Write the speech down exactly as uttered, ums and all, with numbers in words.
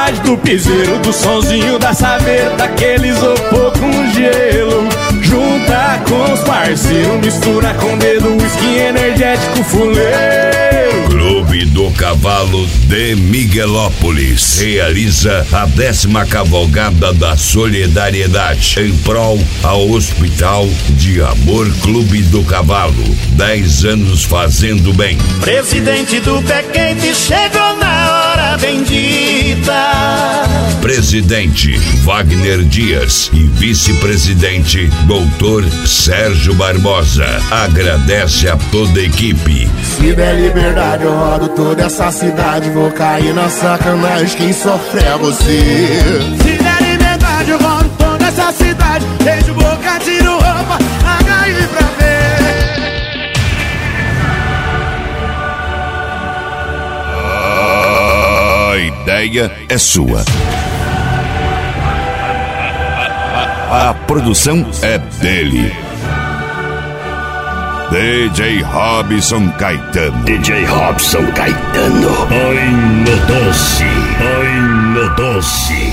saudade do piseiro, do sonzinho da saveira, daquele isopor com gelo. Junta com os parceiros, mistura com dedo, whisky energético fuleiro. Clube do Cavalo de Miguelópolis realiza a décima cavalgada da solidariedade em prol ao Hospital de Amor Clube do Cavalo. Dez anos fazendo bem. Presidente do Pé Quente chegou na hora bendita. Presidente Wagner Dias e vice-presidente Doutor Sérgio Barbosa agradece a toda a equipe. Se der liberdade eu rodo toda essa cidade, vou cair na sacanagem, quem sofre é você. Se der liberdade eu rodo toda essa cidade, desde boca, tiro roupa, H I pra ver. A ideia é sua. A produção é dele. D J Robson Caetano. D J Robson Caetano. Ai, no doce, ai, no doce.